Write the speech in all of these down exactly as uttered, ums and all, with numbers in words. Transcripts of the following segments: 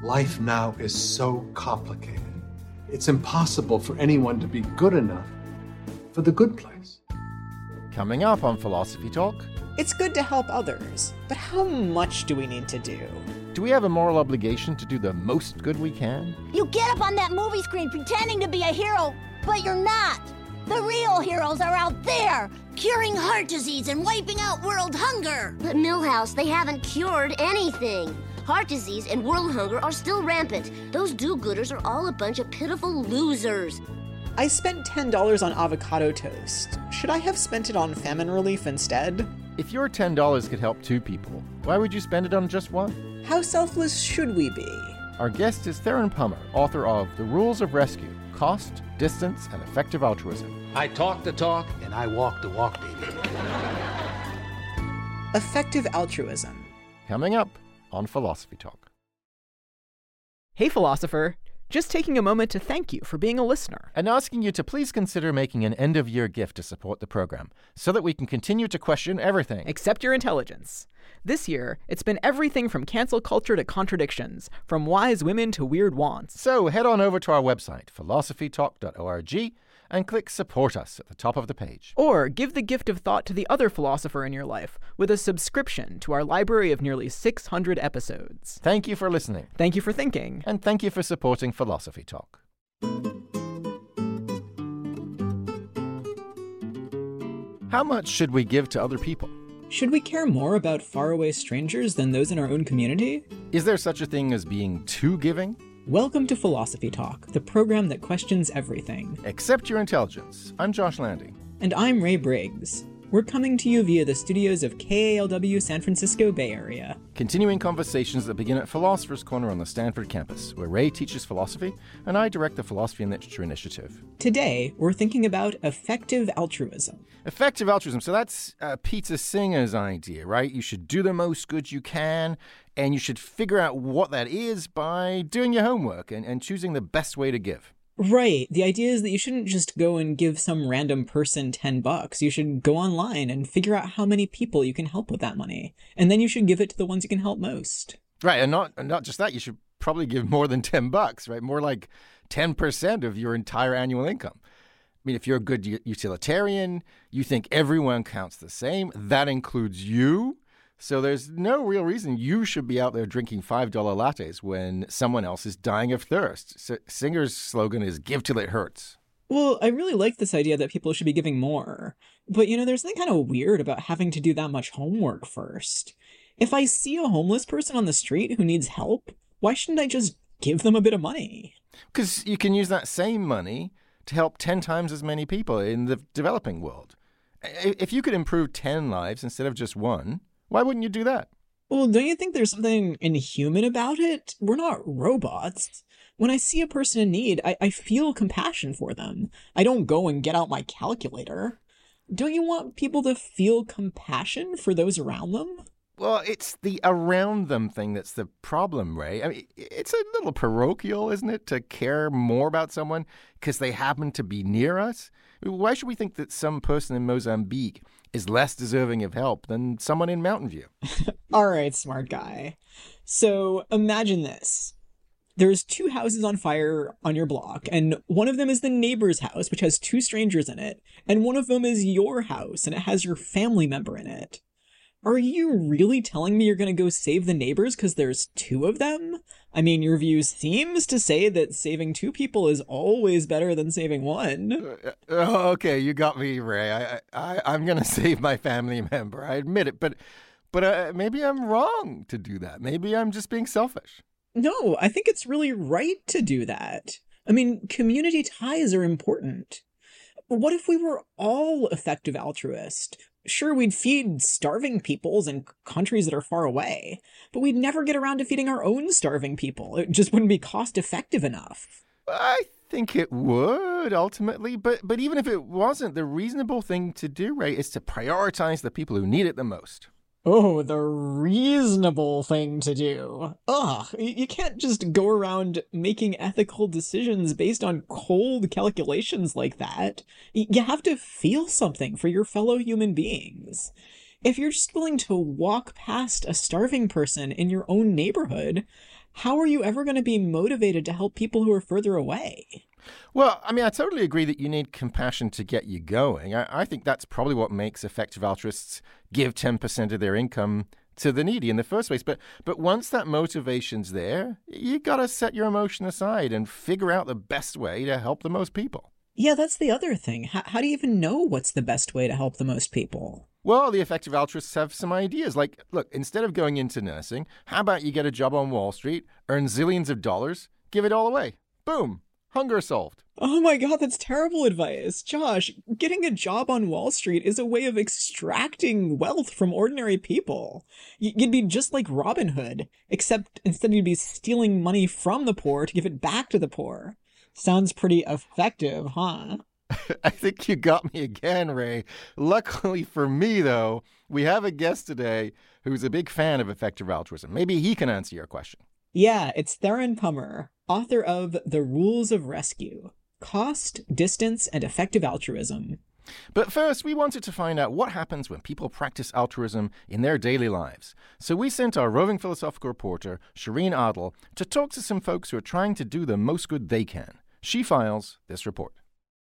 Life now is so complicated. It's impossible for anyone to be good enough for the good place. Coming up on Philosophy Talk. It's good to help others, but how much do we need to do? Do we have a moral obligation to do the most good we can? You get up on that movie screen pretending to be a hero, but you're not. The real heroes are out there, curing heart disease and wiping out world hunger. But Milhouse, they haven't cured anything. Heart disease and world hunger are still rampant. Those do-gooders are all a bunch of pitiful losers. I spent ten dollars on avocado toast. Should I have spent it on famine relief instead? If your ten dollars could help two people, why would you spend it on just one? How selfless should we be? Our guest is Theron Pummer, author of The Rules of Rescue, Cost, Distance, and Effective Altruism. I talk the talk, and I walk the walk, baby. Effective altruism. Coming up on Philosophy Talk. Hey, philosopher. Just taking a moment to thank you for being a listener. And asking you to please consider making an end-of-year gift to support the program, so that we can continue to question everything. Except your intelligence. This year, it's been everything from cancel culture to contradictions, from wise women to weird wants. So head on over to our website, philosophy talk dot org, and click Support Us at the top of the page. Or give the gift of thought to the other philosopher in your life with a subscription to our library of nearly six hundred episodes. Thank you for listening. Thank you for thinking. And thank you for supporting Philosophy Talk. How much should we give to other people? Should we care more about faraway strangers than those in our own community? Is there such a thing as being too giving? Welcome to Philosophy Talk, the program that questions everything. Except your intelligence. I'm Josh Landy. And I'm Ray Briggs. We're coming to you via the studios of K A L W San Francisco Bay Area. Continuing conversations that begin at Philosopher's Corner on the Stanford campus, where Ray teaches philosophy and I direct the Philosophy and Literature Initiative. Today, we're thinking about effective altruism. Effective altruism. So that's uh, Peter Singer's idea, right? You should do the most good you can, and you should figure out what that is by doing your homework and, and choosing the best way to give. Right. The idea is that you shouldn't just go and give some random person ten bucks. You should go online and figure out how many people you can help with that money. And then you should give it to the ones you can help most. Right. And not and not just that, you should probably give more than ten bucks, right? More like ten percent of your entire annual income. I mean, if you're a good utilitarian, you think everyone counts the same, that includes you. So there's no real reason you should be out there drinking five dollar lattes when someone else is dying of thirst. So Singer's slogan is give till it hurts. Well, I really like this idea that people should be giving more. But, you know, there's something kind of weird about having to do that much homework first. If I see a homeless person on the street who needs help, why shouldn't I just give them a bit of money? Because you can use that same money to help ten times as many people in the developing world. If you could improve ten lives instead of just one, why wouldn't you do that? Well, don't you think there's something inhuman about it? We're not robots. When I see a person in need, I, I feel compassion for them. I don't go and get out my calculator. Don't you want people to feel compassion for those around them? Well, it's the around them thing that's the problem, Ray. I mean, it's a little parochial, isn't it, to care more about someone because they happen to be near us? Why should we think that some person in Mozambique is less deserving of help than someone in Mountain View? All right, smart guy. So imagine this. There's two houses on fire on your block, and one of them is the neighbor's house, which has two strangers in it, and one of them is your house, and it has your family member in it. Are you really telling me you're going to go save the neighbors because there's two of them? I mean, your view seems to say that saving two people is always better than saving one. Uh, uh, okay, you got me, Ray. I, I, I'm going to save my family member. I admit it, but but uh, maybe I'm wrong to do that. Maybe I'm just being selfish. No, I think it's really right to do that. I mean, community ties are important. What if we were all effective altruists? Sure, we'd feed starving peoples in countries that are far away, but we'd never get around to feeding our own starving people. It just wouldn't be cost effective enough. I think it would, ultimately, but but even if it wasn't, the reasonable thing to do, Ray, is to prioritize the people who need it the most. Oh, the reasonable thing to do. Ugh, you can't just go around making ethical decisions based on cold calculations like that. You have to feel something for your fellow human beings. If you're just willing to walk past a starving person in your own neighborhood, how are you ever going to be motivated to help people who are further away? Well, I mean, I totally agree that you need compassion to get you going. I, I think that's probably what makes effective altruists give ten percent of their income to the needy in the first place. But but once that motivation's there, you got to set your emotion aside and figure out the best way to help the most people. Yeah, that's the other thing. How, how do you even know what's the best way to help the most people? Well, the effective altruists have some ideas. Like, look, instead of going into nursing, how about you get a job on Wall Street, earn zillions of dollars, give it all away? Boom. Hunger solved. Oh my god, that's terrible advice. Josh, getting a job on Wall Street is a way of extracting wealth from ordinary people. You'd be just like Robin Hood, except instead you'd be stealing money from the poor to give it back to the poor. Sounds pretty effective, huh? I think you got me again, Ray. Luckily for me, though, we have a guest today who's a big fan of effective altruism. Maybe he can answer your question. Yeah, it's Theron Pummer, author of The Rules of Rescue: Cost, Distance, and Effective Altruism. But first, we wanted to find out what happens when people practice altruism in their daily lives. So we sent our roving philosophical reporter, Shireen Adel, to talk to some folks who are trying to do the most good they can. She files this report.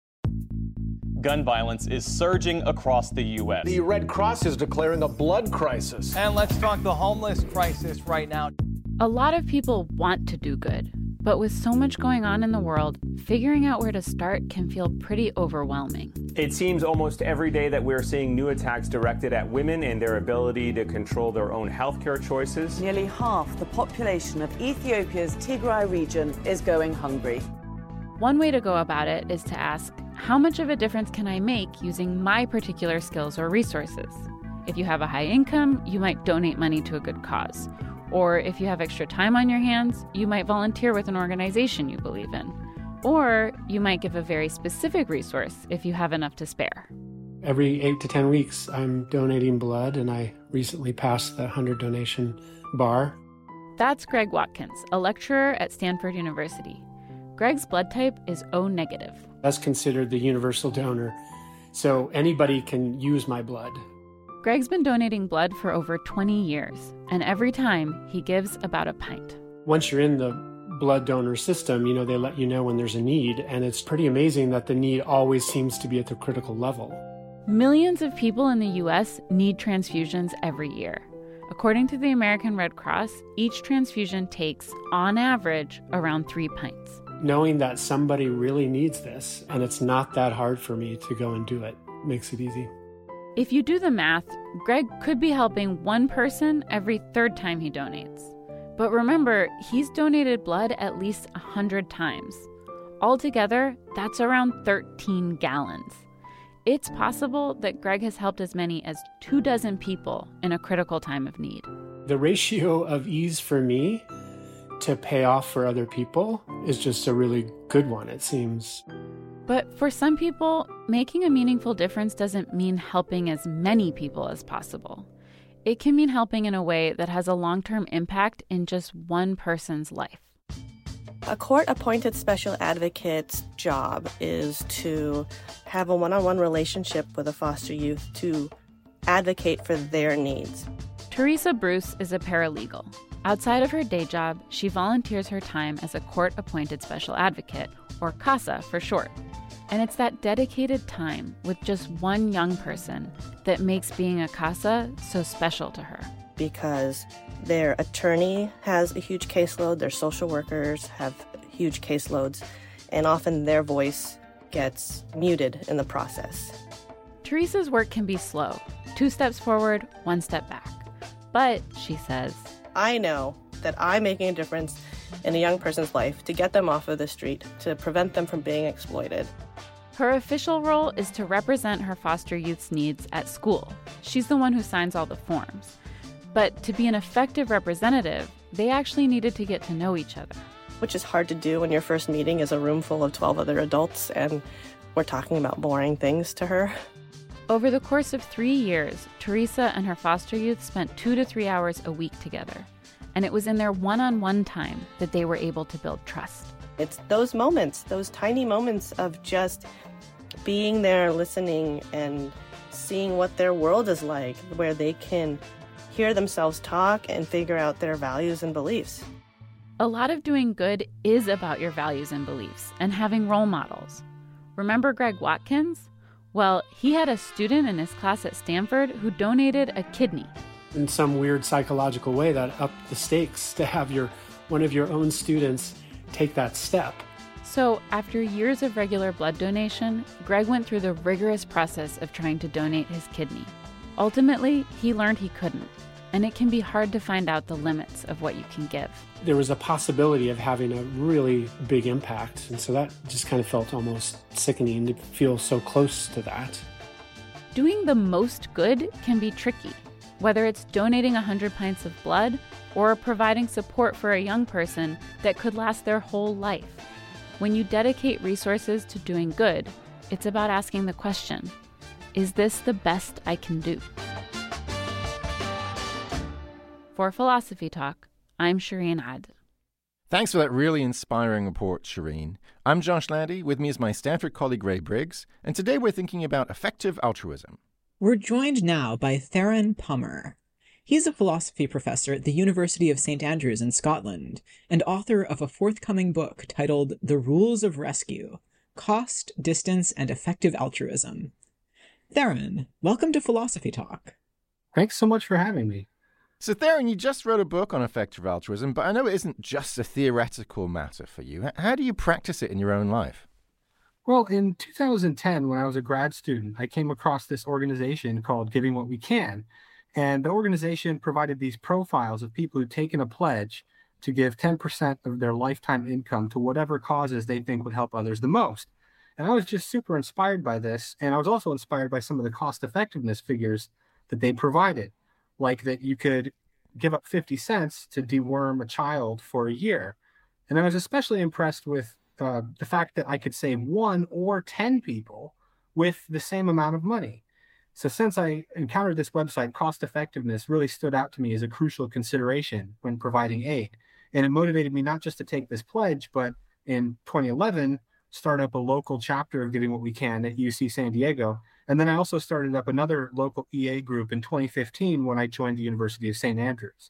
Gun violence is surging across the U S. The Red Cross is declaring a blood crisis. And let's talk the homeless crisis right now. A lot of people want to do good, but with so much going on in the world, figuring out where to start can feel pretty overwhelming. It seems almost every day that we're seeing new attacks directed at women and their ability to control their own healthcare choices. Nearly half the population of Ethiopia's Tigray region is going hungry. One way to go about it is to ask, how much of a difference can I make using my particular skills or resources? If you have a high income, you might donate money to a good cause. Or if you have extra time on your hands, you might volunteer with an organization you believe in. Or you might give a very specific resource if you have enough to spare. Every eight to ten weeks, I'm donating blood, and I recently passed the one hundred donation bar. That's Greg Watkins, a lecturer at Stanford University. Greg's blood type is O negative. That's considered the universal donor, so anybody can use my blood. Greg's been donating blood for over twenty years, and every time he gives about a pint. Once you're in the blood donor system, you know, they let you know when there's a need, and it's pretty amazing that the need always seems to be at the critical level. Millions of people in the U S need transfusions every year. According to the American Red Cross, each transfusion takes, on average, around three pints. Knowing that somebody really needs this, and it's not that hard for me to go and do it, makes it easy. If you do the math, Greg could be helping one person every third time he donates. But remember, he's donated blood at least one hundred times. Altogether, that's around thirteen gallons. It's possible that Greg has helped as many as two dozen people in a critical time of need. The ratio of ease for me to pay off for other people is just a really good one, it seems. But for some people, making a meaningful difference doesn't mean helping as many people as possible. It can mean helping in a way that has a long-term impact in just one person's life. A court-appointed special advocate's job is to have a one-on-one relationship with a foster youth to advocate for their needs. Teresa Bruce is a paralegal. Outside of her day job, she volunteers her time as a court-appointed special advocate, or CASA for short. And it's that dedicated time with just one young person that makes being a CASA so special to her. Because their attorney has a huge caseload, their social workers have huge caseloads, and often their voice gets muted in the process. Teresa's work can be slow, two steps forward, one step back. But, she says, I know that I'm making a difference in a young person's life to get them off of the street, to prevent them from being exploited. Her official role is to represent her foster youth's needs at school. She's the one who signs all the forms. But to be an effective representative, they actually needed to get to know each other. Which is hard to do when your first meeting is a room full of twelve other adults and we're talking about boring things to her. Over the course of three years, Teresa and her foster youth spent two to three hours a week together. And it was in their one-on-one time that they were able to build trust. It's those moments, those tiny moments of just being there, listening, and seeing what their world is like, where they can hear themselves talk and figure out their values and beliefs. A lot of doing good is about your values and beliefs and having role models. Remember Greg Watkins? Well, he had a student in his class at Stanford who donated a kidney. In some weird psychological way, that upped the stakes to have your one of your own students take that step. So after years of regular blood donation, Greg went through the rigorous process of trying to donate his kidney. Ultimately, he learned he couldn't, and it can be hard to find out the limits of what you can give. There was a possibility of having a really big impact, and so that just kind of felt almost sickening to feel so close to that. Doing the most good can be tricky, whether it's donating one hundred pints of blood or providing support for a young person that could last their whole life. When you dedicate resources to doing good, it's about asking the question, is this the best I can do? For Philosophy Talk, I'm Shireen Ad. Thanks for that really inspiring report, Shireen. I'm Josh Landy. With me is my Stanford colleague, Ray Briggs. And today we're thinking about effective altruism. We're joined now by Theron Pummer. He's a philosophy professor at the University of Saint Andrews in Scotland and author of a forthcoming book titled The Rules of Rescue: Cost, Distance, and Effective Altruism. Theron, welcome to Philosophy Talk. Thanks so much for having me. So, Theron, you just wrote a book on effective altruism, but I know it isn't just a theoretical matter for you. How do you practice it in your own life? Well, in two thousand ten, when I was a grad student, I came across this organization called Giving What We Can. And the organization provided these profiles of people who'd taken a pledge to give ten percent of their lifetime income to whatever causes they think would help others the most. And I was just super inspired by this. And I was also inspired by some of the cost effectiveness figures that they provided, like that you could give up fifty cents to deworm a child for a year. And I was especially impressed with uh, the fact that I could save one or ten people with the same amount of money. So since I encountered this website, cost effectiveness really stood out to me as a crucial consideration when providing aid. And it motivated me not just to take this pledge, but in twenty eleven, start up a local chapter of Giving What We Can at U C San Diego. And then I also started up another local E A group in twenty fifteen when I joined the University of Saint Andrews.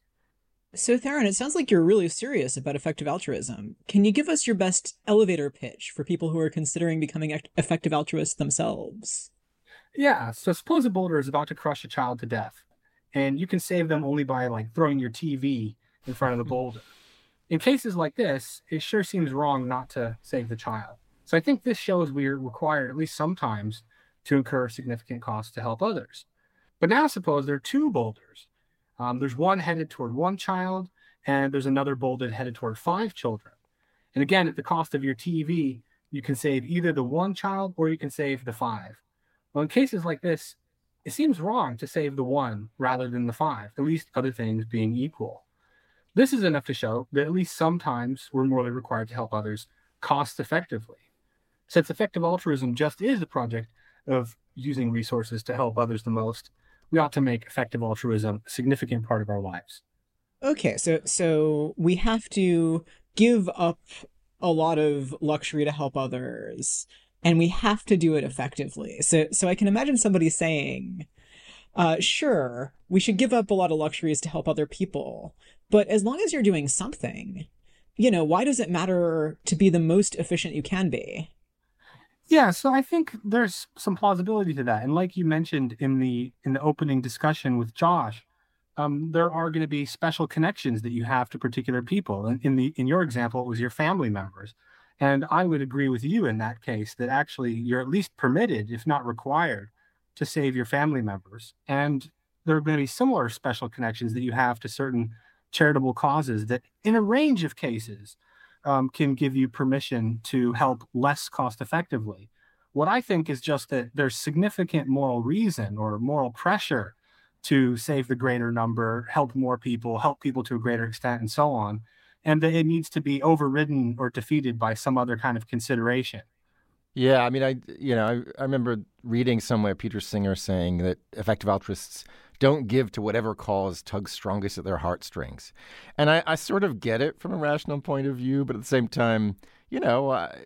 So Theron, it sounds like you're really serious about effective altruism. Can you give us your best elevator pitch for people who are considering becoming effective altruists themselves? Yeah, so suppose a boulder is about to crush a child to death, and you can save them only by like throwing your T V in front of the boulder. In cases like this, it sure seems wrong not to save the child. So I think this shows we're required, at least sometimes, to incur significant costs to help others. But now suppose there are two boulders. Um, there's one headed toward one child, and there's another boulder headed toward five children. And again, at the cost of your T V, you can save either the one child or you can save the five. Well, in cases like this, it seems wrong to save the one rather than the five, at least other things being equal. This is enough to show that at least sometimes we're morally required to help others cost effectively. Since effective altruism just is a project of using resources to help others the most, we ought to make effective altruism a significant part of our lives. Okay, so so we have to give up a lot of luxury to help others. And we have to do it effectively. So so I can imagine somebody saying, uh, sure, we should give up a lot of luxuries to help other people. But as long as you're doing something, you know, why does it matter to be the most efficient you can be? Yeah, so I think there's some plausibility to that. And like you mentioned in the in the opening discussion with Josh, um, there are going to be special connections that you have to particular people. And in the in your example, it was your family members. And I would agree with you in that case that actually you're at least permitted, if not required, to save your family members. And there are going to be similar special connections that you have to certain charitable causes that in a range of cases um, can give you permission to help less cost effectively. What I think is just that there's significant moral reason or moral pressure to save the greater number, help more people, help people to a greater extent, and so on. And that it needs to be overridden or defeated by some other kind of consideration. Yeah, I mean, I you know, I, I remember reading somewhere Peter Singer saying that effective altruists don't give to whatever cause tugs strongest at their heartstrings. And I, I sort of get it from a rational point of view, but at the same time, you know, I,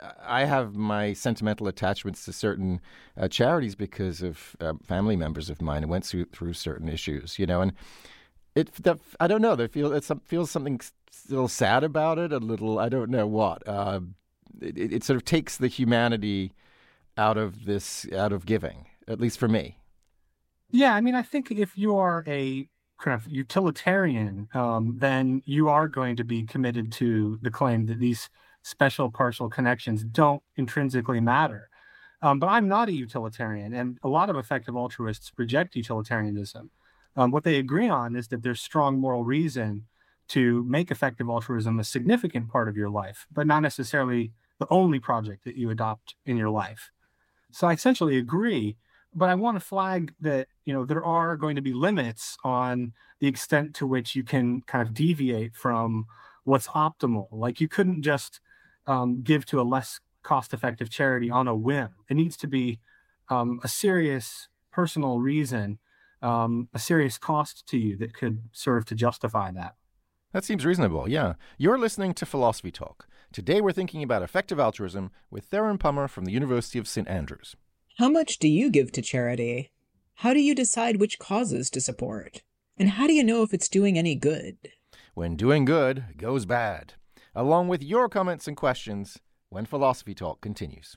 I have my sentimental attachments to certain uh, charities because of uh, family members of mine who went through, through certain issues, you know, and It that I don't know. There feel it feels something still sad about it. A little. I don't know what. Uh, it, it sort of takes the humanity out of this, out of giving. At least for me. Yeah, I mean, I think if you are a kind of utilitarian, um, then you are going to be committed to the claim that these special partial connections don't intrinsically matter. Um, but I'm not a utilitarian, and a lot of effective altruists reject utilitarianism. Um, what they agree on is that there's strong moral reason to make effective altruism a significant part of your life, but not necessarily the only project that you adopt in your life. So I essentially agree, but I want to flag that, you know, there are going to be limits on the extent to which you can kind of deviate from what's optimal. Like you couldn't just um, give to a less cost-effective charity on a whim. It needs to be um, a serious personal reason, um, a serious cost to you that could serve to justify that. That seems reasonable, yeah. You're listening to Philosophy Talk. Today we're thinking about effective altruism with Theron Pummer from the University of Saint Andrews. How much do you give to charity? How do you decide which causes to support? And how do you know if it's doing any good? When doing good goes bad. Along with your comments and questions when Philosophy Talk continues.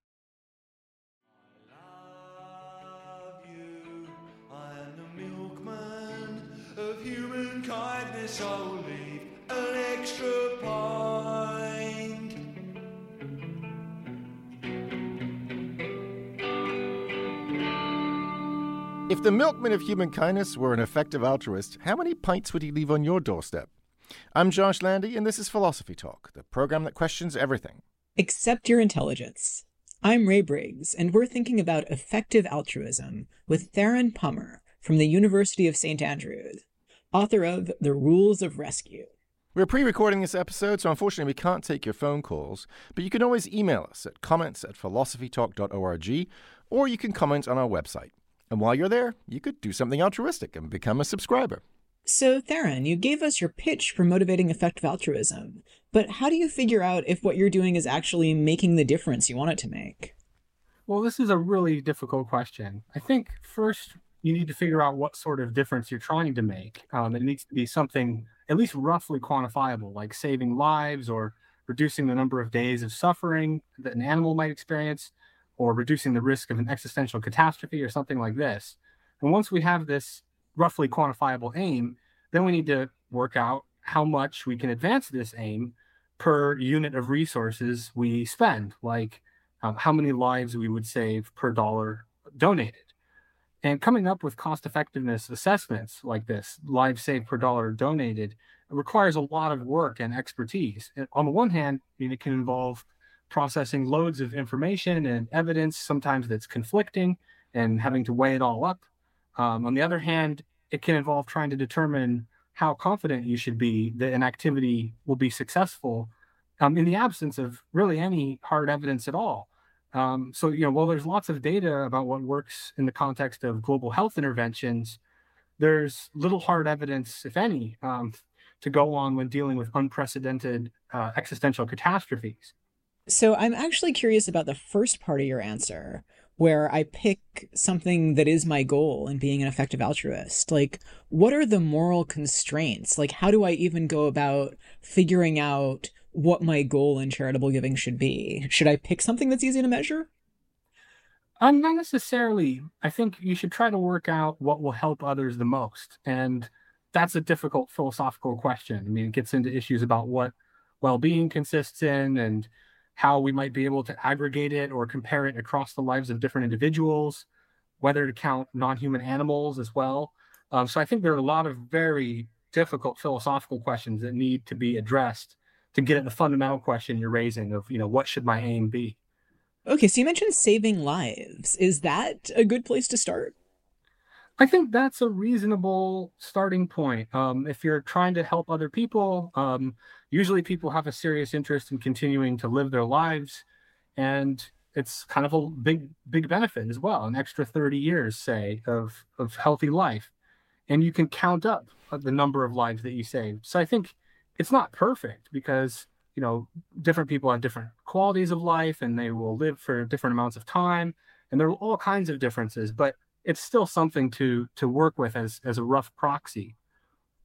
Of human kindness, I'll leave an extra pint. If the milkman of human kindness were an effective altruist, how many pints would he leave on your doorstep? I'm Josh Landy, and this is Philosophy Talk, the program that questions everything. Except your intelligence. I'm Ray Briggs, and we're thinking about effective altruism with Theron Pummer from the University of Saint Andrews, author of The Rules of Rescue. We're pre-recording this episode, so unfortunately we can't take your phone calls, but you can always email us at comments at philosophy talk dot org, or you can comment on our website. And while you're there, you could do something altruistic and become a subscriber. So, Theron, you gave us your pitch for motivating effective altruism, but how do you figure out if what you're doing is actually making the difference you want it to make? Well, this is a really difficult question. I think first you need to figure out what sort of difference you're trying to make. Um, it needs to be something at least roughly quantifiable, like saving lives or reducing the number of days of suffering that an animal might experience, or reducing the risk of an existential catastrophe or something like this. And once we have this roughly quantifiable aim, then we need to work out how much we can advance this aim per unit of resources we spend, like um, how many lives we would save per dollar donated. And coming up with cost-effectiveness assessments like this, lives saved per dollar donated, requires a lot of work and expertise. And on the one hand, I mean, it can involve processing loads of information and evidence, sometimes that's conflicting, and having to weigh it all up. Um, on the other hand, it can involve trying to determine how confident you should be that an activity will be successful um, in the absence of really any hard evidence at all. Um, so, you know, while there's lots of data about what works in the context of global health interventions, there's little hard evidence, if any, um, to go on when dealing with unprecedented uh, existential catastrophes. So I'm actually curious about the first part of your answer, where I pick something that is my goal in being an effective altruist. Like, what are the moral constraints? Like, how do I even go about figuring out what my goal in charitable giving should be? Should I pick something that's easy to measure? Um, not necessarily. I think you should try to work out what will help others the most. And that's a difficult philosophical question. I mean, it gets into issues about what well-being consists in and how we might be able to aggregate it or compare it across the lives of different individuals, whether to count non-human animals as well. Um, so I think there are a lot of very difficult philosophical questions that need to be addressed to get at the fundamental question you're raising of, you know, what should my aim be? Okay, so you mentioned saving lives. Is that a good place to start? I think that's a reasonable starting point. Um, if you're trying to help other people, um, usually people have a serious interest in continuing to live their lives, and it's kind of a big, big benefit as well. An extra thirty years, say, of, of healthy life. And you can count up the number of lives that you save. So I think it's not perfect because, you know, different people have different qualities of life and they will live for different amounts of time. And there are all kinds of differences, but it's still something to to work with as, as a rough proxy.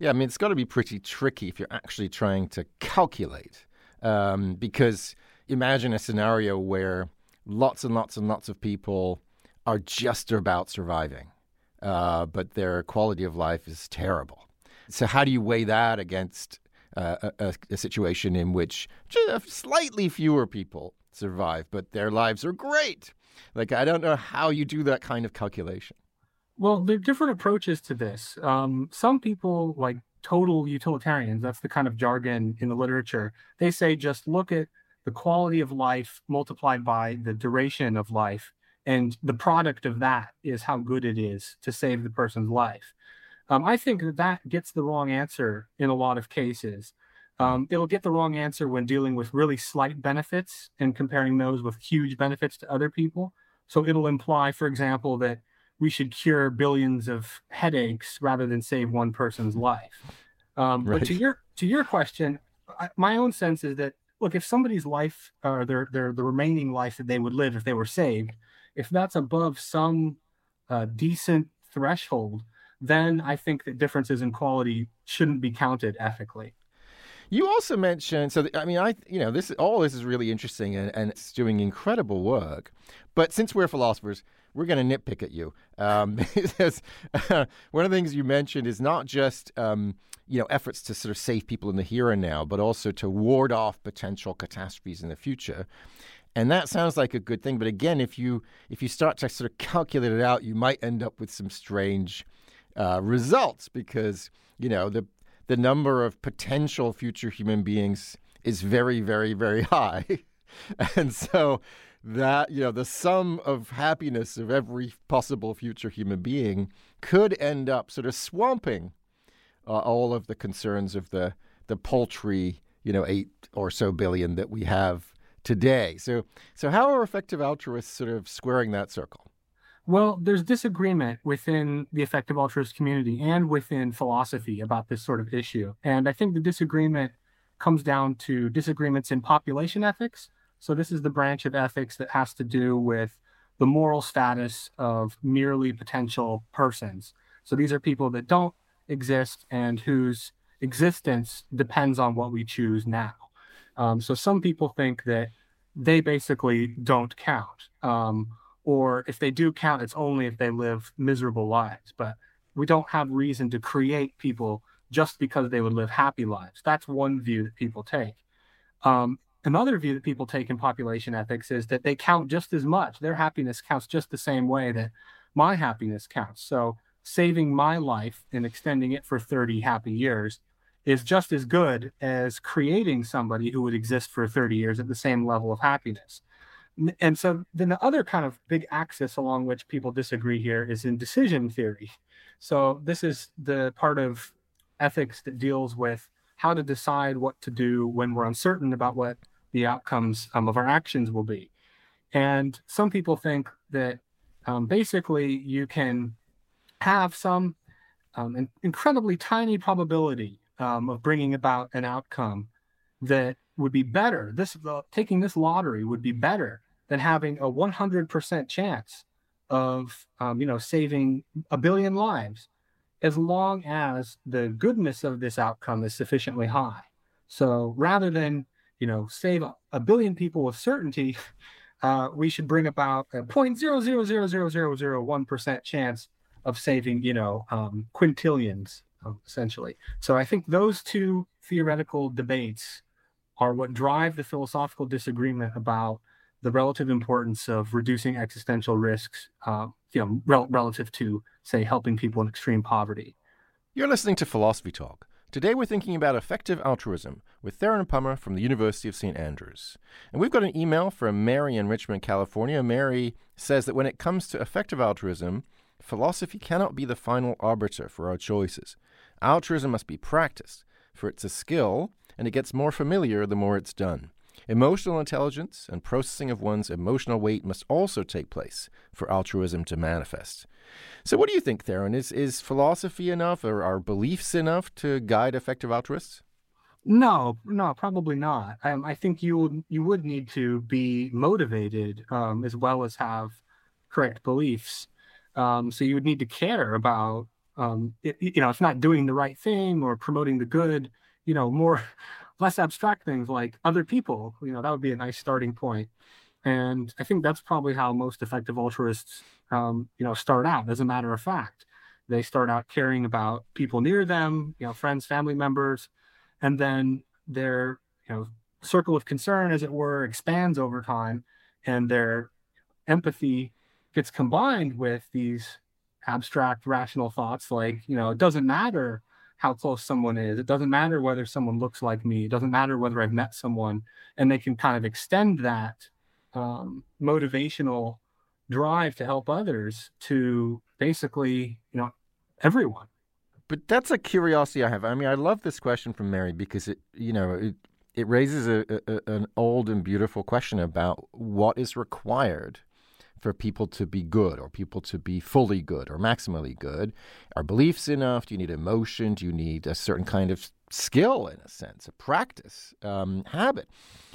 Yeah, I mean, it's got to be pretty tricky if you're actually trying to calculate, um, because imagine a scenario where lots and lots and lots of people are just about surviving, uh, but their quality of life is terrible. So how do you weigh that against uh, a, a situation in which just slightly fewer people survive, but their lives are great? Like, I don't know how you do that kind of calculation. Well, there are different approaches to this. Um, some people, like total utilitarians, that's the kind of jargon in the literature, they say just look at the quality of life multiplied by the duration of life, and the product of that is how good it is to save the person's life. Um, I think that that gets the wrong answer in a lot of cases. Um, it'll get the wrong answer when dealing with really slight benefits and comparing those with huge benefits to other people. So it'll imply, for example, that we should cure billions of headaches rather than save one person's life. Um, right. But to your to your question, I, my own sense is that, look, if somebody's life or their their the remaining life that they would live if they were saved, if that's above some uh, decent threshold, then I think that differences in quality shouldn't be counted ethically. You also mentioned, so I mean, I you know, this all this is really interesting and, and it's doing incredible work. But since we're philosophers, we're going to nitpick at you. Um, because, uh, one of the things you mentioned is not just um, you know, efforts to sort of save people in the here and now, but also to ward off potential catastrophes in the future. And that sounds like a good thing. But again, if you if you start to sort of calculate it out, you might end up with some strange uh, results because, you know, the the number of potential future human beings is very, very, very high. And so that, you know, the sum of happiness of every possible future human being could end up sort of swamping uh, all of the concerns of the, the paltry, you know, eight or so billion that we have today. So, so how are effective altruists sort of squaring that circle? Well, there's disagreement within the effective altruist community and within philosophy about this sort of issue. And I think the disagreement comes down to disagreements in population ethics. So this is the branch of ethics that has to do with the moral status of merely potential persons. So these are people that don't exist and whose existence depends on what we choose now. Um, so some people think that they basically don't count. Um, Or if they do count, it's only if they live miserable lives. But we don't have reason to create people just because they would live happy lives. That's one view that people take. Um, another view that people take in population ethics is that they count just as much. Their happiness counts just the same way that my happiness counts. So saving my life and extending it for thirty happy years is just as good as creating somebody who would exist for thirty years at the same level of happiness. And so then the other kind of big axis along which people disagree here is in decision theory. So this is the part of ethics that deals with how to decide what to do when we're uncertain about what the outcomes um, of our actions will be. And some people think that um, basically you can have some um, an incredibly tiny probability um, of bringing about an outcome that would be better. This uh, taking this lottery would be better than having a one hundred percent chance of, um, you know, saving a billion lives, as long as the goodness of this outcome is sufficiently high. So rather than, you know, save a, a billion people with certainty, uh, we should bring about a zero point zero zero zero zero zero zero one percent chance of saving, you know, um, quintillions, um, essentially. So I think those two theoretical debates are what drive the philosophical disagreement about the relative importance of reducing existential risks, uh, you know, rel- relative to, say, helping people in extreme poverty. You're listening to Philosophy Talk. Today we're thinking about effective altruism with Theron Pummer from the University of Saint Andrews. And we've got an email from Mary in Richmond, California. Mary says that when it comes to effective altruism, philosophy cannot be the final arbiter for our choices. Altruism must be practiced, for it's a skill, and it gets more familiar the more it's done. Emotional intelligence and processing of one's emotional weight must also take place for altruism to manifest. So what do you think, Theron? Is, is philosophy enough, or are beliefs enough to guide effective altruists? No, no, probably not. Um, I think you would, you would need to be motivated um, as well as have correct beliefs. Um, so you would need to care about Um, it, you know, it's not doing the right thing or promoting the good, you know, more, less abstract things like other people, you know, that would be a nice starting point. And I think that's probably how most effective altruists, um, you know, start out. As a matter of fact, they start out caring about people near them, you know, friends, family members, and then their, you know, circle of concern, as it were, expands over time, and their empathy gets combined with these abstract, rational thoughts like, you know, it doesn't matter how close someone is. It doesn't matter whether someone looks like me. It doesn't matter whether I've met someone. And they can kind of extend that um, motivational drive to help others to basically, you know, everyone. But that's a curiosity I have. I mean, I love this question from Mary because it, you know, it, it raises a, a, an old and beautiful question about what is required for people to be good, or people to be fully good or maximally good. Are beliefs enough? Do you need emotion? Do you need a certain kind of skill, in a sense, a practice, um, habit?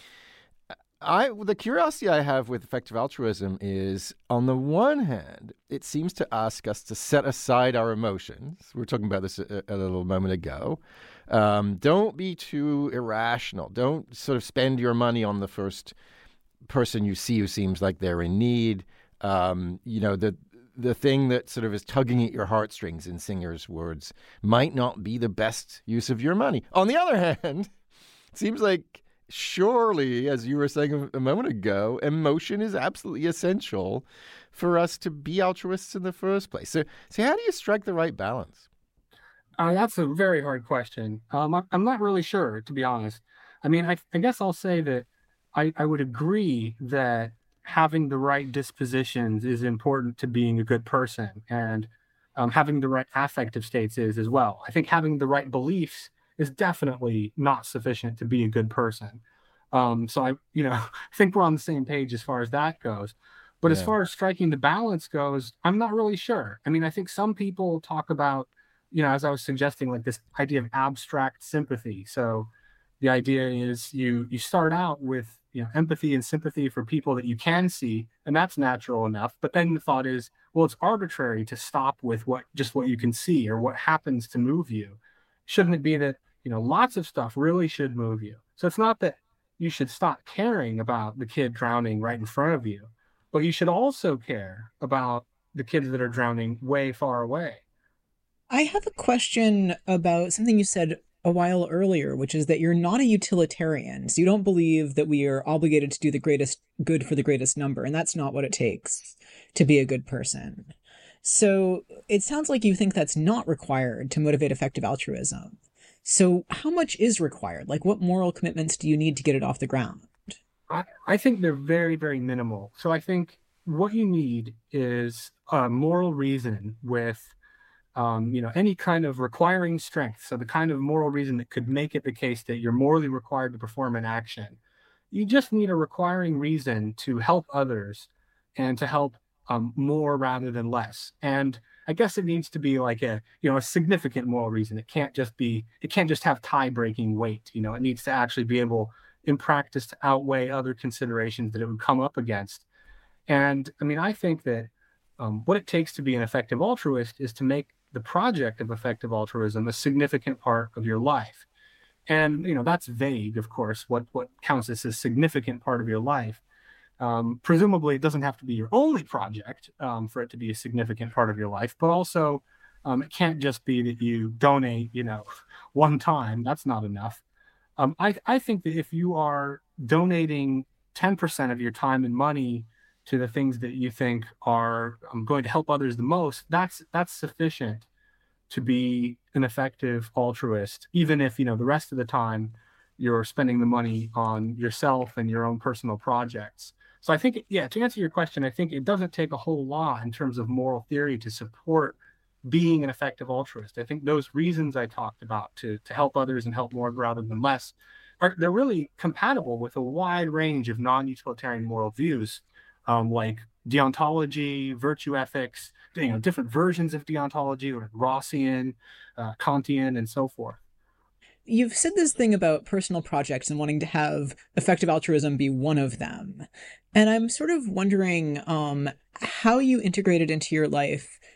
I the curiosity I have with effective altruism is, on the one hand, it seems to ask us to set aside our emotions. We were talking about this a, a little moment ago. Um, don't be too irrational. Don't sort of spend your money on the first person you see who seems like they're in need. Um, you know, the the thing that sort of is tugging at your heartstrings, in Singer's words, might not be the best use of your money. On the other hand, it seems like surely, as you were saying a moment ago, emotion is absolutely essential for us to be altruists in the first place. So, so how do you strike the right balance? Uh, that's a very hard question. Um, I, I'm not really sure, to be honest. I mean, I, I guess I'll say that I, I would agree that having the right dispositions is important to being a good person, and um, having the right affective states is as well. I think having the right beliefs is definitely not sufficient to be a good person. Um, so I, you know, I think we're on the same page as far as that goes. But yeah. As far as striking the balance goes, I'm not really sure. I mean, I think some people talk about, you know, as I was suggesting, like this idea of abstract sympathy. So the idea is you you start out with, you know, empathy and sympathy for people that you can see, and that's natural enough. But then the thought is, well, it's arbitrary to stop with what just what you can see or what happens to move you. Shouldn't it be that, you know, lots of stuff really should move you? So it's not that you should stop caring about the kid drowning right in front of you, but you should also care about the kids that are drowning way far away. I have a question about something you said a while earlier, which is that you're not a utilitarian. So you don't believe that we are obligated to do the greatest good for the greatest number, and that's not what it takes to be a good person. So it sounds like you think that's not required to motivate effective altruism. So how much is required? Like, what moral commitments do you need to get it off the ground? I, I think they're very, very minimal. So I think what you need is a moral reason with Um, you know, any kind of requiring strength. So the kind of moral reason that could make it the case that you're morally required to perform an action. You just need a requiring reason to help others and to help um, more rather than less. And I guess it needs to be like a, you know, a significant moral reason. It can't just be, it can't just have tie-breaking weight. You know, it needs to actually be able, in practice, to outweigh other considerations that it would come up against. And I mean, I think that um, what it takes to be an effective altruist is to make the project of effective altruism a significant part of your life. And, you know, that's vague, of course, what, what counts as a significant part of your life. Um, presumably, it doesn't have to be your only project um, for it to be a significant part of your life, but also um, it can't just be that you donate, you know, one time. That's not enough. Um, I, I think that if you are donating ten percent of your time and money to the things that you think are um, going to help others the most, that's that's sufficient to be an effective altruist, even if, you know, the rest of the time you're spending the money on yourself and your own personal projects. So I think, yeah, to answer your question, I think it doesn't take a whole lot in terms of moral theory to support being an effective altruist. I think those reasons I talked about, to, to help others and help more rather than less, are they're really compatible with a wide range of non-utilitarian moral views, um, like deontology, virtue ethics, you know, different versions of deontology, or Rossian, uh, Kantian, and so forth. You've said this thing about personal projects and wanting to have effective altruism be one of them. And I'm sort of wondering um, how you integrate it into your life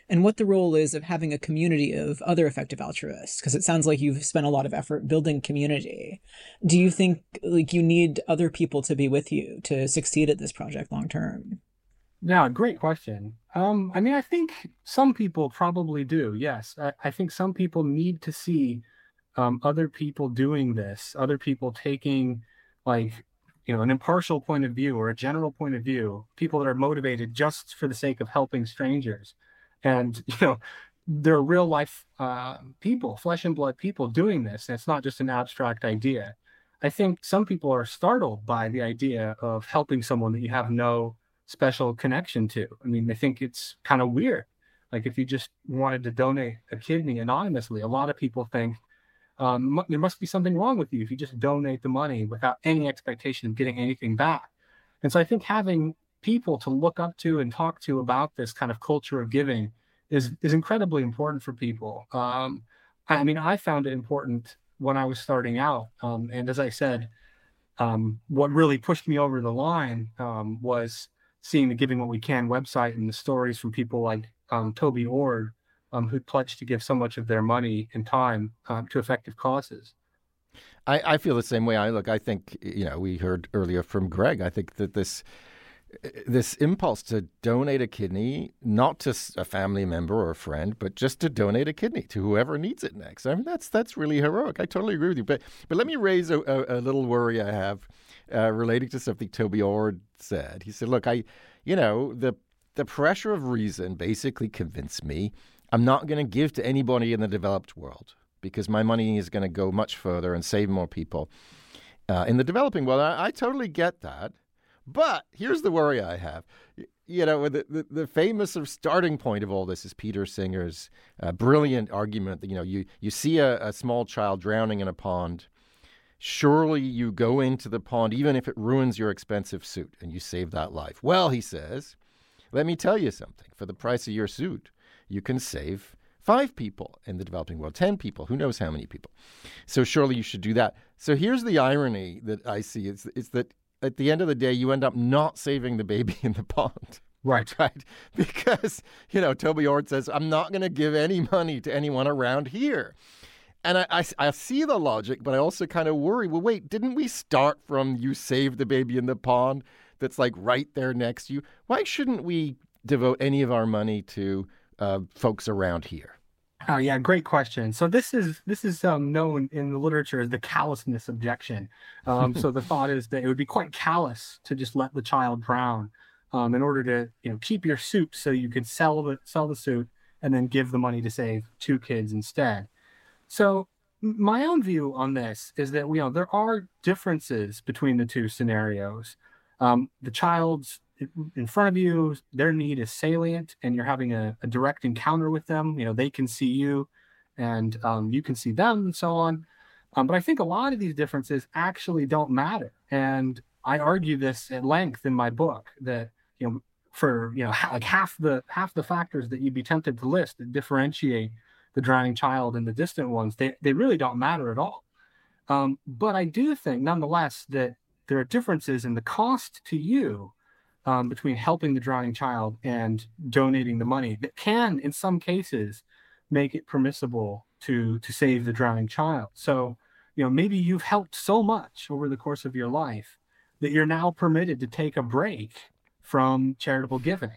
and what the role is of having a community of other effective altruists, because it sounds like you've spent a lot of effort building community. Do you think like you need other people to be with you to succeed at this project long term? Yeah, great question. Um, I mean, I think some people probably do. Yes, I, I think some people need to see um, other people doing this, other people taking like, you know, an impartial point of view or a general point of view, people that are motivated just for the sake of helping strangers. And, you know, they're real life uh, people, flesh and blood people doing this. And it's not just an abstract idea. I think some people are startled by the idea of helping someone that you have no special connection to. I mean, they think it's kind of weird. Like if you just wanted to donate a kidney anonymously, a lot of people think um, there must be something wrong with you if you just donate the money without any expectation of getting anything back. And so I think having people to look up to and talk to about this kind of culture of giving is is incredibly important for people. Um, I mean, I found it important when I was starting out. Um, and as I said, um, what really pushed me over the line um, was seeing the Giving What We Can website and the stories from people like um, Toby Ord, um, who pledged to give so much of their money and time um, to effective causes. I, I feel the same way. I look, I think, you know, we heard earlier from Greg, I think that this this impulse to donate a kidney, not to a family member or a friend, but just to donate a kidney to whoever needs it next. I mean, that's that's really heroic. I totally agree with you. But but let me raise a, a, a little worry I have uh, relating to something Toby Ord said. He said, look, I, you know, the the pressure of reason basically convinced me I'm not going to give to anybody in the developed world because my money is going to go much further and save more people uh, in the developing world. I, I totally get that. But here's the worry I have. You know, the, the, the famous sort of starting point of all this is Peter Singer's uh, brilliant argument that, you know, you, you see a, a small child drowning in a pond. Surely you go into the pond, even if it ruins your expensive suit, and you save that life. Well, he says, let me tell you something. For the price of your suit, you can save five people in the developing world, ten people, who knows how many people. So surely you should do that. So here's the irony that I see. It's, it's that at the end of the day, you end up not saving the baby in the pond. Right. Right. Because, you know, Toby Ord says, I'm not going to give any money to anyone around here. And I, I, I see the logic, but I also kind of worry, well, wait, didn't we start from you save the baby in the pond that's like right there next to you? Why shouldn't we devote any of our money to uh, folks around here? Oh yeah, great question. So this is this is um, known in the literature as the callousness objection. Um, so the thought is that it would be quite callous to just let the child drown um, in order to, you know, keep your suit so you could sell the sell the suit and then give the money to save two kids instead. So my own view on this is that, you know, there are differences between the two scenarios. Um, the child's in front of you, their need is salient, and you're having a, a direct encounter with them. You know, they can see you, and um, you can see them, and so on. Um, but I think a lot of these differences actually don't matter, and I argue this at length in my book that, you know, for you know ha- like half the half the factors that you'd be tempted to list that differentiate the drowning child and the distant ones, they they really don't matter at all. Um, but I do think, nonetheless, that there are differences in the cost to you Um, between helping the drowning child and donating the money that can, in some cases, make it permissible to to save the drowning child. So, you know, maybe you've helped so much over the course of your life that you're now permitted to take a break from charitable giving.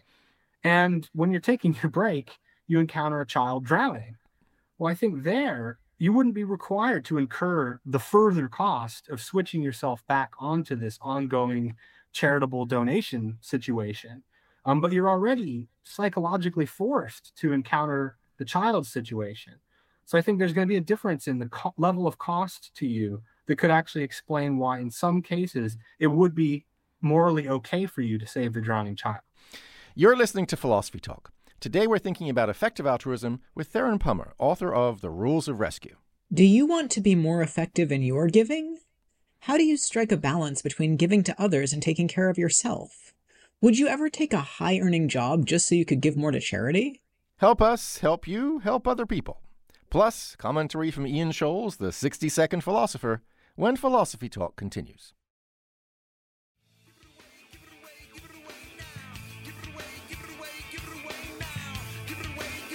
And when you're taking your break, you encounter a child drowning. Well, I think there you wouldn't be required to incur the further cost of switching yourself back onto this ongoing charitable donation situation. Um, but you're already psychologically forced to encounter the child's situation. So I think there's going to be a difference in the co- level of cost to you that could actually explain why in some cases it would be morally okay for you to save the drowning child. You're listening to Philosophy Talk. Today we're thinking about effective altruism with Theron Pummer, author of The Rules of Rescue. Do you want to be more effective in your giving? How do you strike a balance between giving to others and taking care of yourself? Would you ever take a high-earning job just so you could give more to charity? Help us, help you, help other people. Plus, commentary from Ian Scholes, the sixty-second philosopher, when Philosophy Talk continues. Give it away, give it away, give it away now. Give it away,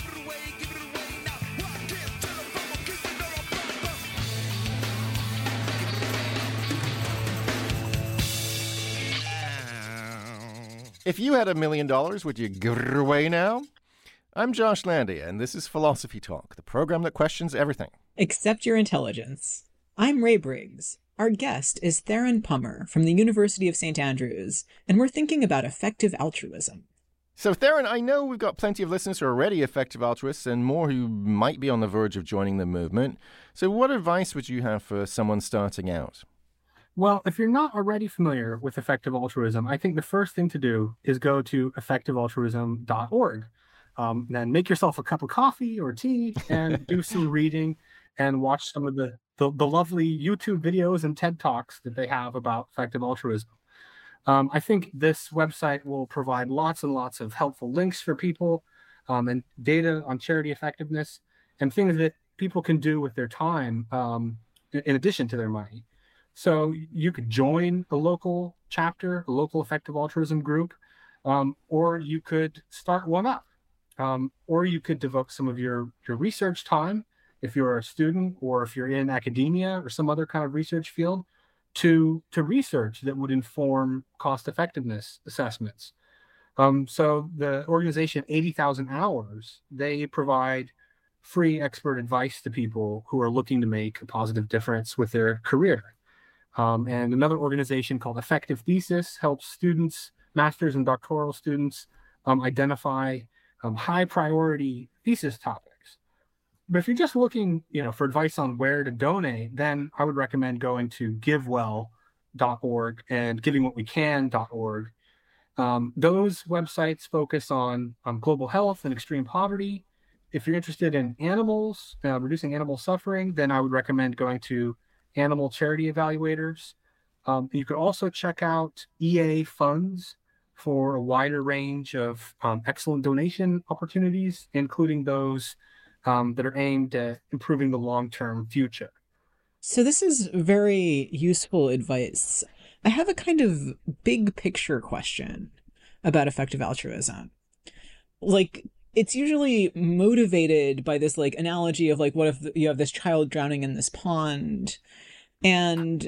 If you had a million dollars, would you give it away now? I'm Josh Landy, and this is Philosophy Talk, the program that questions everything. Accept your intelligence. I'm Ray Briggs. Our guest is Theron Pummer from the University of Saint Andrews, and we're thinking about effective altruism. So, Theron, I know we've got plenty of listeners who are already effective altruists and more who might be on the verge of joining the movement. So what advice would you have for someone starting out? Well, if you're not already familiar with effective altruism, I think the first thing to do is go to effective altruism dot org. Um, then make yourself a cup of coffee or tea and do some reading and watch some of the, the, the lovely YouTube videos and TED Talks that they have about effective altruism. Um, I think this website will provide lots and lots of helpful links for people um, and data on charity effectiveness and things that people can do with their time um, in addition to their money. So you could join a local chapter, a local effective altruism group, um, or you could start one up. Um, or you could devote some of your, your research time, if you're a student or if you're in academia or some other kind of research field, to, to research that would inform cost effectiveness assessments. Um, so the organization eighty thousand Hours, they provide free expert advice to people who are looking to make a positive difference with their career. Um, and another organization called Effective Thesis helps students, master's and doctoral students, um, identify um, high priority thesis topics. But if you're just looking, you know, for advice on where to donate, then I would recommend going to give well dot org and giving what we can dot org. Um, those websites focus on, on global health and extreme poverty. If you're interested in animals, uh, reducing animal suffering, then I would recommend going to Animal Charity Evaluators. Um, you could also check out E A Funds for a wider range of um, excellent donation opportunities, including those um, that are aimed at improving the long-term future. So this is very useful advice. I have a kind of big picture question about effective altruism. Like, it's usually motivated by this like analogy of like, what if you have this child drowning in this pond? And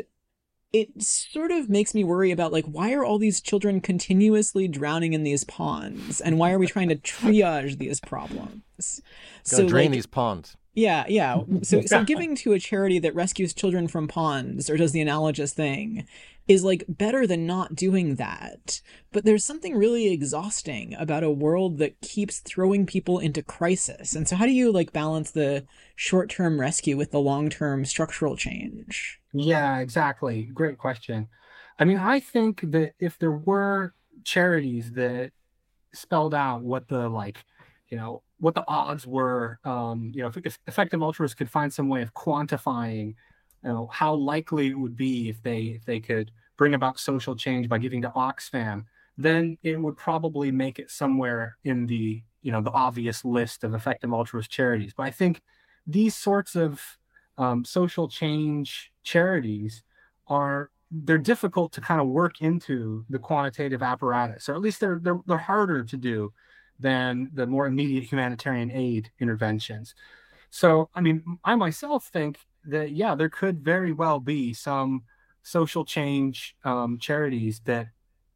it sort of makes me worry about like, why are all these children continuously drowning in these ponds? And why are we trying to triage these problems? Gotta So drain like, these ponds. Yeah, yeah. So, so giving to a charity that rescues children from ponds or does the analogous thing is like better than not doing that. But there's something really exhausting about a world that keeps throwing people into crisis. And so how do you like balance the short-term rescue with the long-term structural change? Yeah, exactly. Great question. I mean, I think that if there were charities that spelled out what the like, you know, what the odds were, um, you know, if, if effective altruists could find some way of quantifying, you know, how likely it would be if they if they could bring about social change by giving to Oxfam, then it would probably make it somewhere in the, you know, the obvious list of effective altruist charities. But I think these sorts of um, social change charities are they're difficult to kind of work into the quantitative apparatus, or at least they're they're, they're harder to do than the more immediate humanitarian aid interventions. So, I mean, I myself think that, yeah, there could very well be some social change um, charities that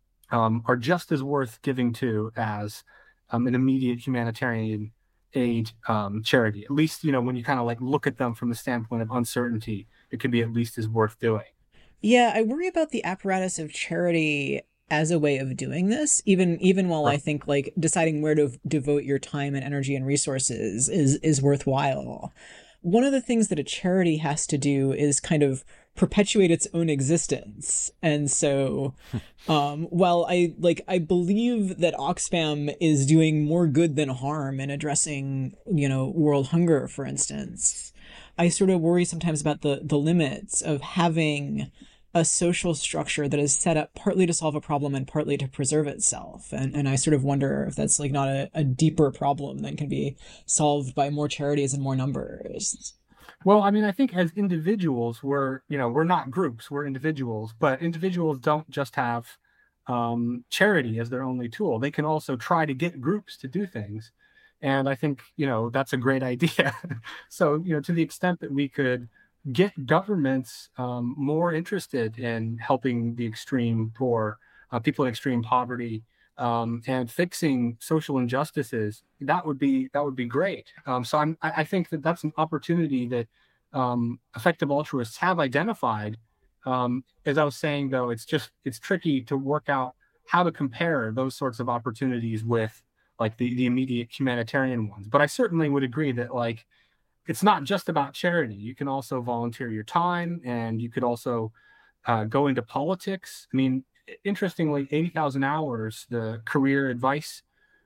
um, are just as worth giving to as um, an immediate humanitarian aid um, charity. At least, you know, when you kind of like look at them from the standpoint of uncertainty, it could be at least as worth doing. Yeah, I worry about the apparatus of charity as a way of doing this, even even while I think like deciding where to devote your time and energy and resources is is worthwhile. One of the things that a charity has to do is kind of perpetuate its own existence. And so um, while I like I believe that Oxfam is doing more good than harm in addressing, you know, world hunger, for instance, I sort of worry sometimes about the the limits of having a social structure that is set up partly to solve a problem and partly to preserve itself. And and I sort of wonder if that's like not a, a deeper problem that can be solved by more charities and more numbers. Well, I mean, I think as individuals, we're, you know, we're not groups, we're individuals, but individuals don't just have um, charity as their only tool. They can also try to get groups to do things. And I think, you know, that's a great idea. So, you know, to the extent that we could get governments um, more interested in helping the extreme poor, uh, people in extreme poverty, um, and fixing social injustices, that would be that would be great. Um, so I'm, I I think that that's an opportunity that um, effective altruists have identified. Um, as I was saying, though, it's just it's tricky to work out how to compare those sorts of opportunities with like the, the immediate humanitarian ones. But I certainly would agree that like it's not just about charity. You can also volunteer your time, and you could also uh, go into politics. I mean, interestingly, eighty thousand Hours, the career advice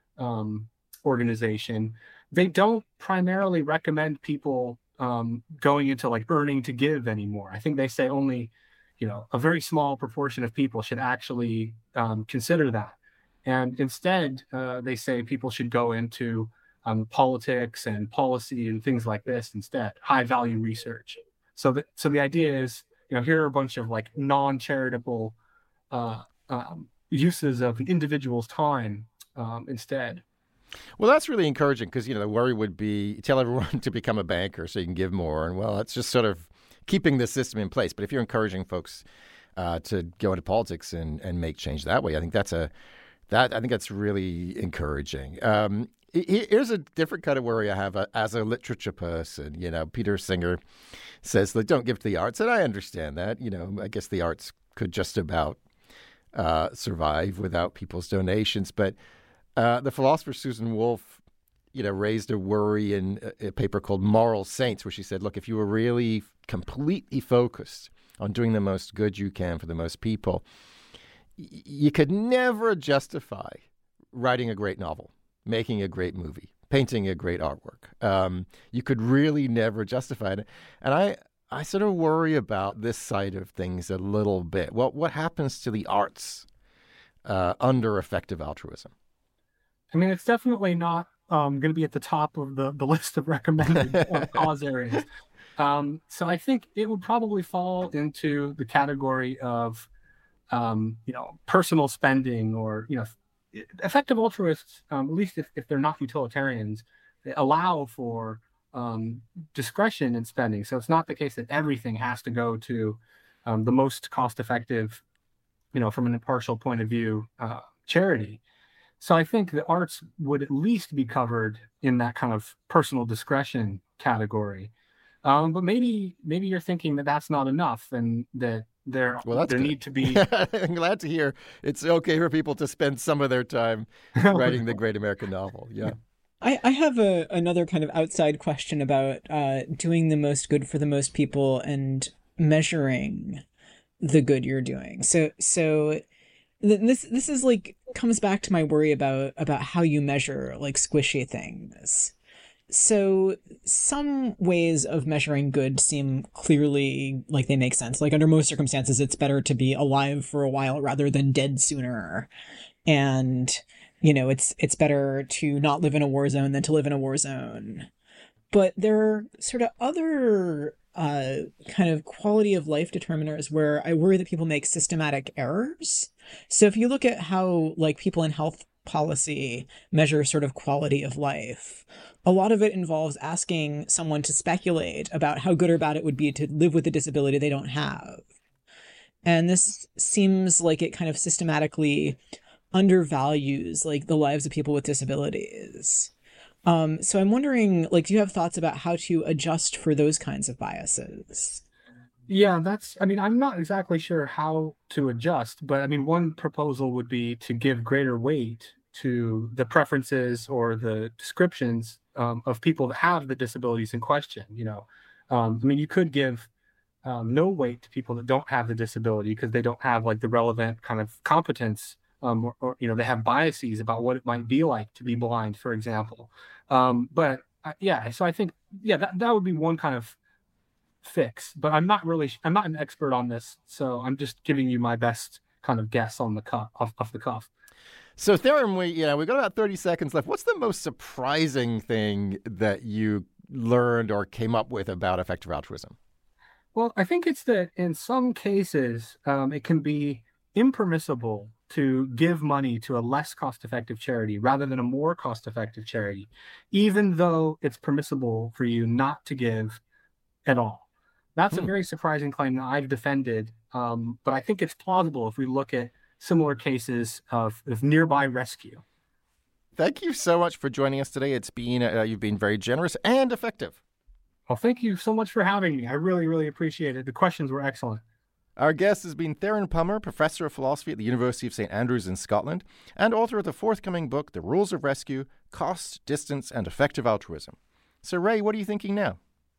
um, organization, they don't primarily recommend people um, going into like earning to give anymore. I think they say only, you know, a very small proportion of people should actually um, consider that. And instead, uh, they say people should go into um, politics and policy and things like this instead, high value research. So, the, so the idea is, you know, here are a bunch of like non-charitable uh, um, uses of an individual's time um, instead. Well, that's really encouraging because, you know, the worry would be tell everyone to become a banker so you can give more. And, well, it's just sort of keeping the system in place. But if you're encouraging folks uh, to go into politics and, and make change that way, I think that's a that I think that's really encouraging. Um, here's a different kind of worry I have uh, as a literature person. You know, Peter Singer says, "Look, don't give to the arts," and I understand that. You know, I guess the arts could just about uh, survive without people's donations, but uh, the philosopher Susan Wolf, you know, raised a worry in a, a paper called Moral Saints, where she said, look, if you were really completely focused on doing the most good you can for the most people, y- you could never justify writing a great novel, making a great movie, painting a great artwork. Um, you could really never justify it. And I, I sort of worry about this side of things a little bit. Well, what happens to the arts uh, under effective altruism? I mean, it's definitely not um, going to be at the top of the, the list of recommended uh, cause areas. Um, so I think it would probably fall into the category of, um, you know, personal spending or, you know, effective altruists, um, at least if, if they're not utilitarians, they allow for um, discretion in spending. So it's not the case that everything has to go to um, the most cost-effective, you know, from an impartial point of view, uh, charity. So I think the arts would at least be covered in that kind of personal discretion category. Um, but maybe maybe you're thinking that that's not enough and that there, well, that's there good. need to be... I'm glad to hear it's okay for people to spend some of their time writing the great American novel. Yeah. I, I have a another kind of outside question about uh, doing the most good for the most people and measuring the good you're doing. So so this this is like comes back to my worry about about how you measure like squishy things. So some ways of measuring good seem clearly like they make sense. Like under most circumstances, it's better to be alive for a while rather than dead sooner. And, you know, it's it's better to not live in a war zone than to live in a war zone. But there are sort of other uh, kind of quality of life determiners where I worry that people make systematic errors. So if you look at how like people in health policy measure sort of quality of life, a lot of it involves asking someone to speculate about how good or bad it would be to live with a disability they don't have. And this seems like it kind of systematically undervalues like the lives of people with disabilities. Um, so I'm wondering, like, do you have thoughts about how to adjust for those kinds of biases? Yeah, that's, I mean, I'm not exactly sure how to adjust, but I mean, one proposal would be to give greater weight to the preferences or the descriptions um, of people that have the disabilities in question. You know, um, I mean, you could give um, no weight to people that don't have the disability because they don't have like the relevant kind of competence, um, or, or, you know, they have biases about what it might be like to be blind, for example. Um, but uh, yeah, so I think, yeah, that, that would be one kind of fix, but I'm not really, I'm not an expert on this. So I'm just giving you my best kind of guess on the cuff, off, off the cuff. So Theron, we, you know, we've got about thirty seconds left. What's the most surprising thing that you learned or came up with about effective altruism? Well, I think it's that in some cases, um, it can be impermissible to give money to a less cost-effective charity rather than a more cost-effective charity, even though it's permissible for you not to give at all. That's hmm. a very surprising claim that I've defended, um, but I think it's plausible if we look at similar cases of, of nearby rescue. Thank you so much for joining us today. It's been uh, you've been very generous and effective. Well, thank you so much for having me. I really, really appreciate it. The questions were excellent. Our guest has been Theron Pummer, Professor of Philosophy at the University of Saint Andrews in Scotland, and author of the forthcoming book, The Rules of Rescue, Cost, Distance, and Effective Altruism. So, Ray, what are you thinking now?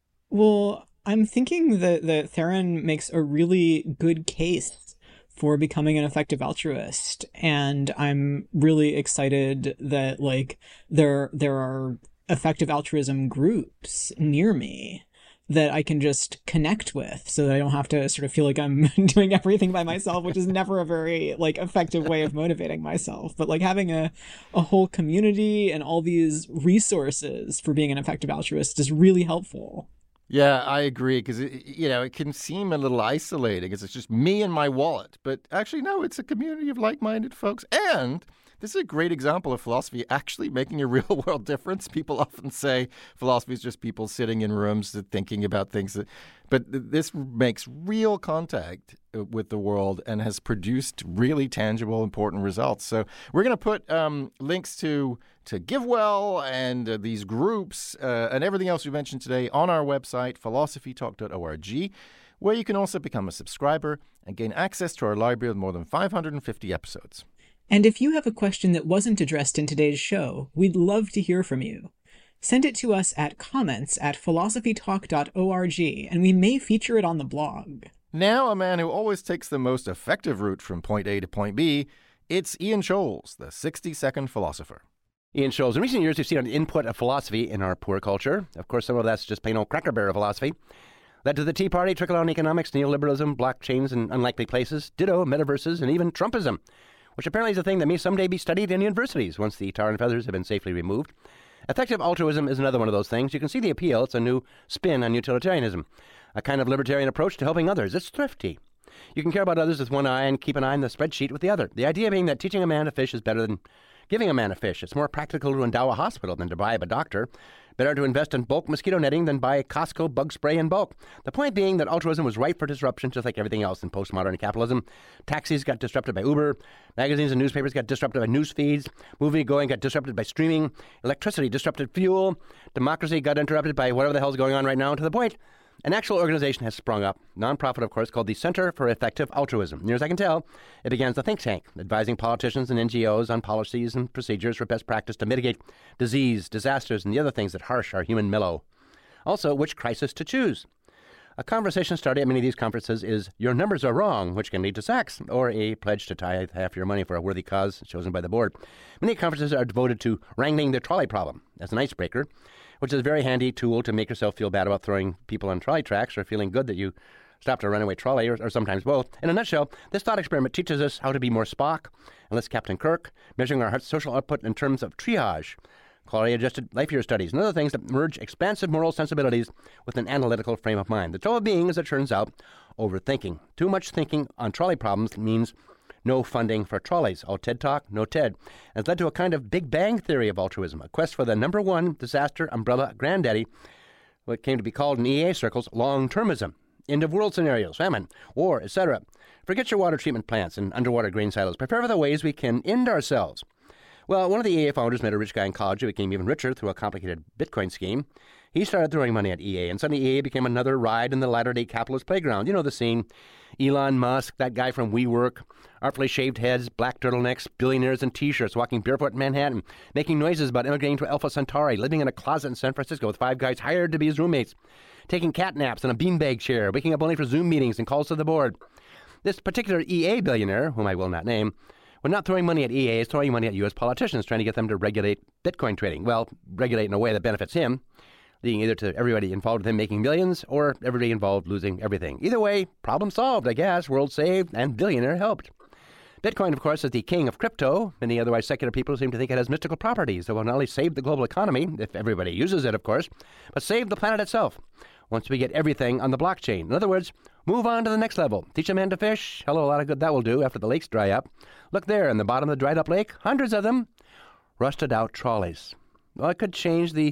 Well, I'm thinking that, that Theron makes a really good case for becoming an effective altruist. And I'm really excited that, like, there there are effective altruism groups near me that I can just connect with so that I don't have to sort of feel like I'm doing everything by myself, which is never a very like effective way of motivating myself. But like having a, a whole community and all these resources for being an effective altruist is really helpful. Yeah, I agree, because, you know, it can seem a little isolating because it's just me and my wallet. But actually, no, it's a community of like-minded folks. And this is a great example of philosophy actually making a real-world difference. People often say philosophy is just people sitting in rooms thinking about things. That, but this makes real contact with the world and has produced really tangible, important results. So we're going to put um, links to to GiveWell and uh, these groups uh, and everything else we mentioned today on our website, philosophy talk dot org, where you can also become a subscriber and gain access to our library of more than five hundred fifty episodes. And if you have a question that wasn't addressed in today's show, we'd love to hear from you. Send it to us at comments at philosophy talk dot org, and we may feature it on the blog. Now, a man who always takes the most effective route from point A to point B, it's Ian Scholes, the sixty-second philosopher. Ian Scholes. In recent years, we've seen an input of philosophy in our poor culture. Of course, some of that's just plain old cracker barrel philosophy. Led to the Tea Party, trickle-down economics, neoliberalism, blockchains in unlikely places, ditto, metaverses, and even Trumpism, which apparently is a thing that may someday be studied in universities once the tar and feathers have been safely removed. Effective altruism is another one of those things. You can see the appeal. It's a new spin on utilitarianism, a kind of libertarian approach to helping others. It's thrifty. You can care about others with one eye and keep an eye on the spreadsheet with the other. The idea being that teaching a man to fish is better than giving a man a fish. It's more practical to endow a hospital than to bribe a doctor. Better to invest in bulk mosquito netting than buy Costco bug spray in bulk. The point being that altruism was ripe for disruption, just like everything else in postmodern capitalism. Taxis got disrupted by Uber. Magazines and newspapers got disrupted by news feeds. Movie-going got disrupted by streaming. Electricity disrupted fuel. Democracy got interrupted by whatever the hell's going on right now. To the point, an actual organization has sprung up, nonprofit, of course, called the Center for Effective Altruism. Near as I can tell, it began as a think tank, advising politicians and N G Os on policies and procedures for best practice to mitigate disease, disasters, and the other things that harsh our human mellow. Also, which crisis to choose. A conversation started at many of these conferences is, your numbers are wrong, which can lead to sacks, or a pledge to tithe half your money for a worthy cause chosen by the board. Many conferences are devoted to wrangling the trolley problem as an icebreaker, which is a very handy tool to make yourself feel bad about throwing people on trolley tracks or feeling good that you stopped a runaway trolley, or, or sometimes both. In a nutshell, this thought experiment teaches us how to be more Spock and less Captain Kirk, measuring our social output in terms of triage, quality-adjusted life year studies, and other things that merge expansive moral sensibilities with an analytical frame of mind. The trouble being, as it turns out, overthinking. Too much thinking on trolley problems means no funding for trolleys. Oh, TED Talk, no TED. Has led to a kind of Big Bang theory of altruism, a quest for the number one disaster umbrella granddaddy, what came to be called in E A circles long-termism. End-of-world scenarios, famine, war, et cetera. Forget your water treatment plants and underwater grain silos. Prepare for the ways we can end ourselves. Well, one of the E A founders met a rich guy in college who became even richer through a complicated Bitcoin scheme. He started throwing money at E A, and suddenly E A became another ride in the latter-day capitalist playground. You know the scene. Elon Musk, that guy from WeWork, artfully shaved heads, black turtlenecks, billionaires in T-shirts, walking barefoot in Manhattan, making noises about immigrating to Alpha Centauri, living in a closet in San Francisco with five guys hired to be his roommates, taking cat naps in a beanbag chair, waking up only for Zoom meetings and calls to the board. This particular E A billionaire, whom I will not name, when not throwing money at E A, is throwing money at U S politicians, trying to get them to regulate Bitcoin trading. Well, regulate in a way that benefits him, leading either to everybody involved with him making millions or everybody involved losing everything. Either way, problem solved, I guess. World saved and billionaire helped. Bitcoin, of course, is the king of crypto. Many otherwise secular people seem to think it has mystical properties that will not only save the global economy, if everybody uses it, of course, but save the planet itself once we get everything on the blockchain. In other words, move on to the next level. Teach a man to fish. Hello, a lot of good that will do after the lakes dry up. Look there in the bottom of the dried up lake, hundreds of them, rusted out trolleys. Well, it could change the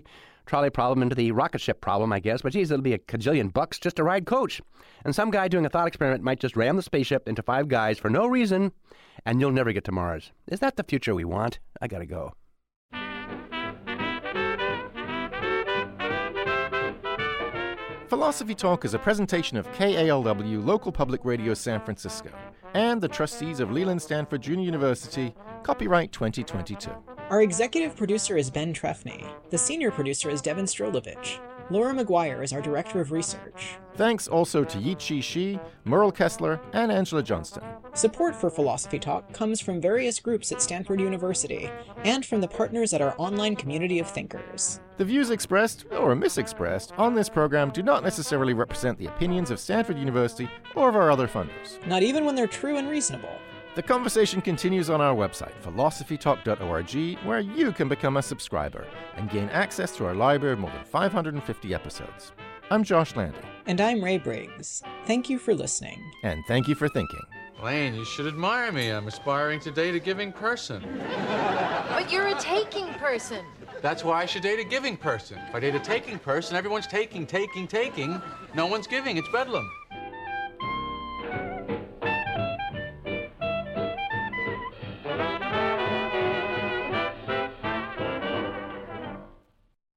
trolley problem into the rocket ship problem, I guess. But geez, it'll be a cajillion bucks just to ride coach. And some guy doing a thought experiment might just ram the spaceship into five guys for no reason, and you'll never get to Mars. Is that the future we want? I gotta go. Philosophy Talk is a presentation of K A L W Local Public Radio San Francisco and the trustees of Leland Stanford Junior University, copyright twenty twenty-two. Our executive producer is Ben Trefny. The senior producer is Devin Strolovich. Laura McGuire is our director of research. Thanks also to Yi-Chi Shi, Merle Kessler, and Angela Johnston. Support for Philosophy Talk comes from various groups at Stanford University and from the partners at our online community of thinkers. The views expressed, or misexpressed, on this program do not necessarily represent the opinions of Stanford University or of our other funders. Not even when they're true and reasonable. The conversation continues on our website, philosophy talk dot org, where you can become a subscriber and gain access to our library of more than five hundred fifty episodes. I'm Josh Landy. And I'm Ray Briggs. Thank you for listening. And thank you for thinking. Lane, you should admire me. I'm aspiring to date a giving person. But you're a taking person. That's why I should date a giving person. If I date a taking person, everyone's taking, taking, taking. No one's giving. It's bedlam.